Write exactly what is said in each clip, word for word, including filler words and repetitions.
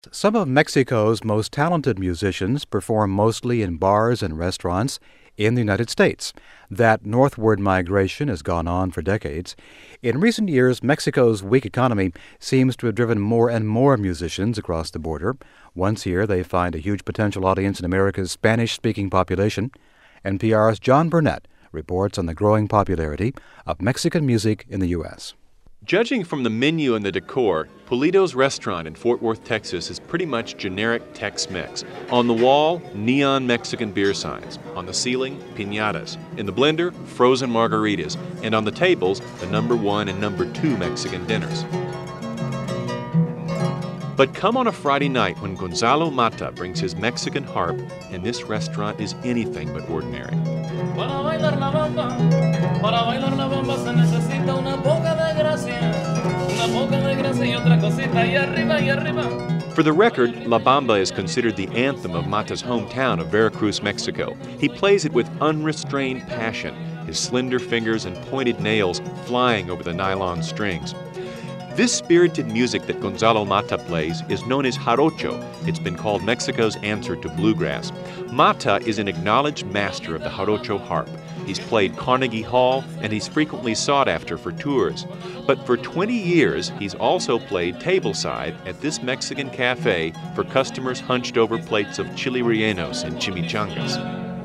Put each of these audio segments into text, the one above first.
Some of Mexico's most talented musicians perform mostly in bars and restaurants in the United States. That northward migration has gone on for decades. In recent years, Mexico's weak economy seems to have driven more and more musicians across the border. Once here, they find a huge potential audience in America's Spanish-speaking population. N P R's John Burnett reports on the growing popularity of Mexican music in the U S Judging from the menu and the decor, Pulido's restaurant in Fort Worth, Texas is pretty much generic Tex-Mex. On the wall, neon Mexican beer signs. On the ceiling, piñatas. In the blender, frozen margaritas. And on the tables, the number one and number two Mexican dinners. But come on a Friday night when Gonzalo Mata brings his Mexican harp, and this restaurant is anything but ordinary. Para bailar la bamba, para bailar la bamba se necesita una poca de gracia, una poca de gracia y otra cosita y arriba y arriba. For the record, La Bamba is considered the anthem of Mata's hometown of Veracruz, Mexico. He plays it with unrestrained passion, his slender fingers and pointed nails flying over the nylon strings. This spirited music that Gonzalo Mata plays is known as jarocho. It's been called Mexico's answer to bluegrass. Mata is an acknowledged master of the jarocho harp. He's played Carnegie Hall, and he's frequently sought after for tours. But for twenty years, he's also played tableside at this Mexican cafe for customers hunched over plates of chili rellenos and chimichangas.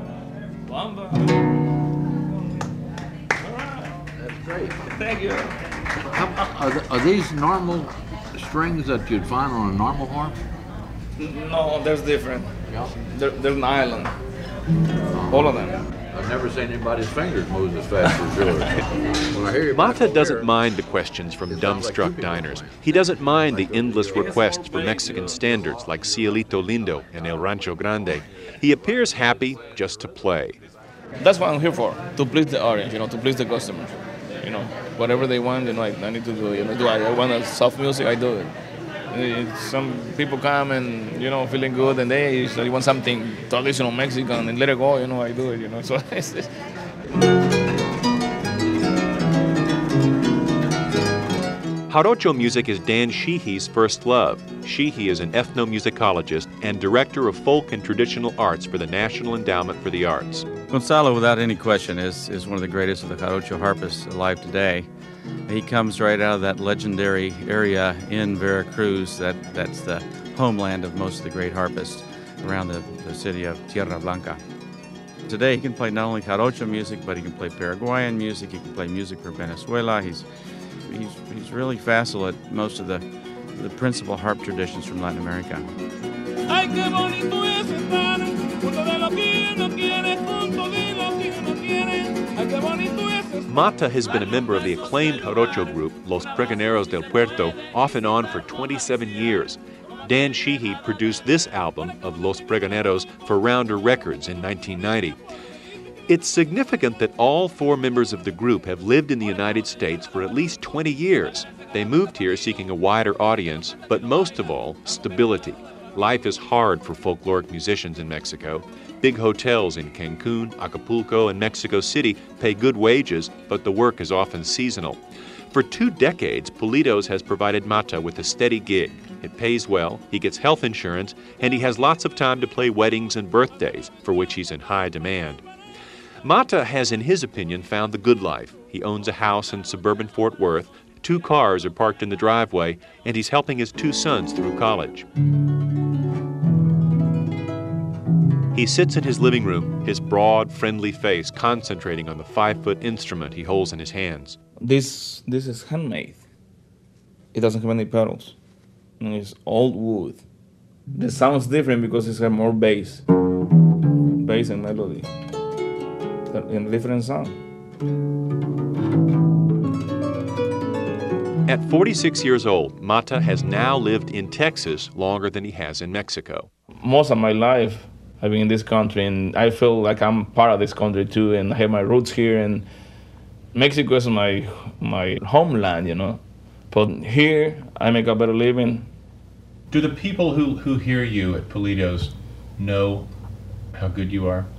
That's great. Thank you. How, are, are these normal strings that you'd find on a normal harp? No, there's different. Yeah. There, there's an island. All of them. I've never seen anybody's fingers move as fast as yours. When I hear you Mata back doesn't there, mind the questions from it sounds like dumbstruck two people diners. playing. He doesn't mind the endless requests for Mexican standards like Cielito Lindo and El Rancho Grande. He appears happy just to play. That's what I'm here for, to please the audience, you know, to please the customers. You know, whatever they want, you know, I, I need to do it. You know, do I, I want a soft music, I do it. And some people come and, you know, feeling good, and they usually want something traditional Mexican, and let it go, you know, I do it, you know. So it's, it's Jarocho music is Dan Sheehy's first love. Sheehy is an ethnomusicologist and director of folk and traditional arts for the National Endowment for the Arts. Gonzalo, without any question, is, is one of the greatest of the Jarocho harpists alive today. He comes right out of that legendary area in Veracruz. That, that's the homeland of most of the great harpists around the, the city of Tierra Blanca. Today he can play not only Jarocho music, but he can play Paraguayan music, he can play music from Venezuela. He's, he's, he's really facile at most of the, the principal harp traditions from Latin America. Ay, qué bonito es estar junto de lo que uno quiere, junto de lo que uno quiere. Ay, qué bonito es estar. Mata has been a member of the acclaimed Jarocho group, Los Pregoneros del Puerto, off and on for twenty-seven years. Dan Sheehy produced this album of Los Pregoneros for Rounder Records in nineteen ninety. It's significant that all four members of the group have lived in the United States for at least twenty years. They moved here seeking a wider audience, but most of all, stability. Life is hard for folkloric musicians in Mexico. Big hotels in Cancun, Acapulco, and Mexico City pay good wages, but the work is often seasonal. For two decades, Pulido's has provided Mata with a steady gig. It pays well, he gets health insurance, and he has lots of time to play weddings and birthdays, for which he's in high demand. Mata has, in his opinion, found the good life. He owns a house in suburban Fort Worth, two cars are parked in the driveway, and he's helping his two sons through college. He sits in his living room, his broad, friendly face concentrating on the five-foot instrument he holds in his hands. This this is handmade. It doesn't have any pedals. And it's old wood. The sound's different because it's got more bass. Bass and melody. In a different sound. At forty-six years old, Mata has now lived in Texas longer than he has in Mexico. Most of my life I've been in this country, and I feel like I'm part of this country too, and I have my roots here, and Mexico is my my homeland, you know. But here, I make a better living. Do the people who, who hear you at Pulido's know how good you are?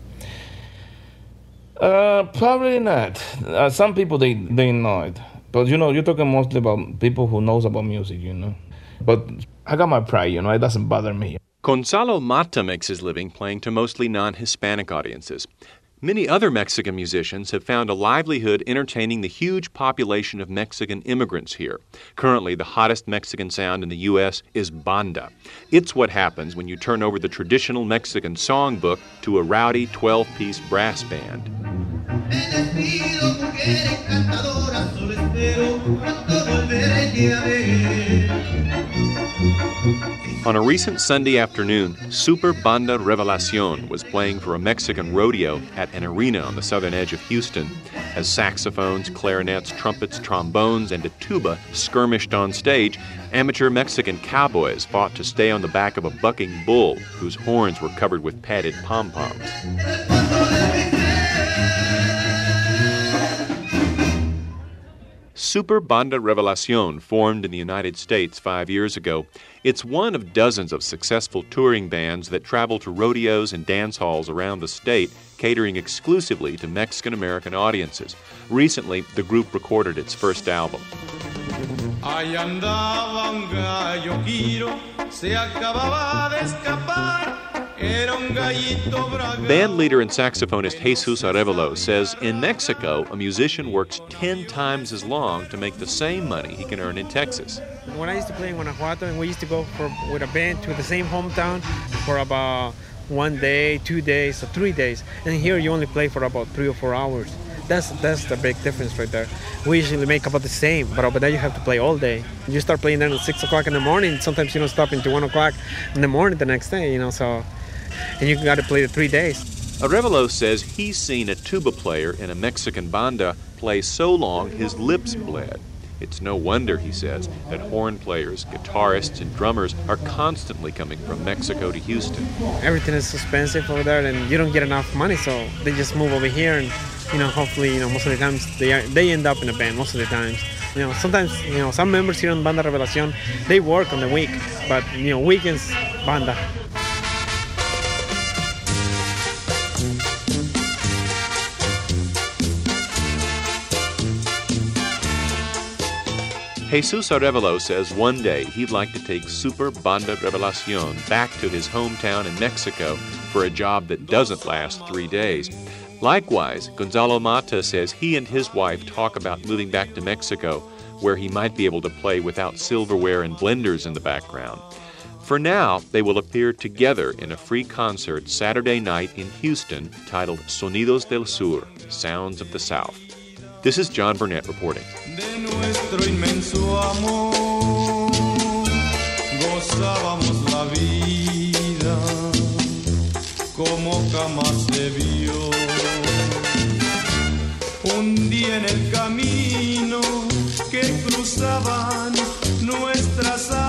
Uh, probably not. Uh, some people, they, they know it. But, you know, you're talking mostly about people who knows about music, you know. But I got my pride, you know, it doesn't bother me. Gonzalo Mata makes his living playing to mostly non-Hispanic audiences. Many other Mexican musicians have found a livelihood entertaining the huge population of Mexican immigrants here. Currently, the hottest Mexican sound in the U S is banda. It's what happens when you turn over the traditional Mexican songbook to a rowdy twelve-piece brass band. On a recent Sunday afternoon, Super Banda Revelacion was playing for a Mexican rodeo at an arena on the southern edge of Houston. As saxophones, clarinets, trumpets, trombones, and a tuba skirmished on stage, amateur Mexican cowboys fought to stay on the back of a bucking bull whose horns were covered with padded pom-poms. Super Banda Revelacion formed in the United States five years ago. It's one of dozens of successful touring bands that travel to rodeos and dance halls around the state, catering exclusively to Mexican-American audiences. Recently, the group recorded its first album. Ahí andaba un gallo giro, se acababa de escapar. Band leader and saxophonist Jesus Arevalo says in Mexico, a musician works ten times as long to make the same money he can earn in Texas. When I used to play in Guanajuato, and we used to go for, with a band to the same hometown for about one day, two days, or three days. And here you only play for about three or four hours. That's that's the big difference right there. We usually make about the same, but over there you have to play all day. You start playing then at six o'clock in the morning. Sometimes you don't stop until one o'clock in the morning the next day, you know, so... And you got to play the three days. Arevalo says he's seen a tuba player in a Mexican banda play so long his lips bled. It's no wonder, he says, that horn players, guitarists, and drummers are constantly coming from Mexico to Houston. Everything is expensive over there, and you don't get enough money, so they just move over here, and you know, hopefully, you know, most of the times they are, they end up in a band. Most of the times, you know, sometimes, you know, some members here on Banda Revelacion, they work on the week, but you know, weekends, banda. Jesus Arevalo says one day he'd like to take Super Banda Revelacion back to his hometown in Mexico for a job that doesn't last three days. Likewise, Gonzalo Mata says he and his wife talk about moving back to Mexico, where he might be able to play without silverware and blenders in the background. For now, they will appear together in a free concert Saturday night in Houston titled Sonidos del Sur, Sounds of the South. This is John Burnett reporting. De nuestro inmenso amor, gozábamos la vida como jamás se vio. Un día en el camino que cruzaban nuestras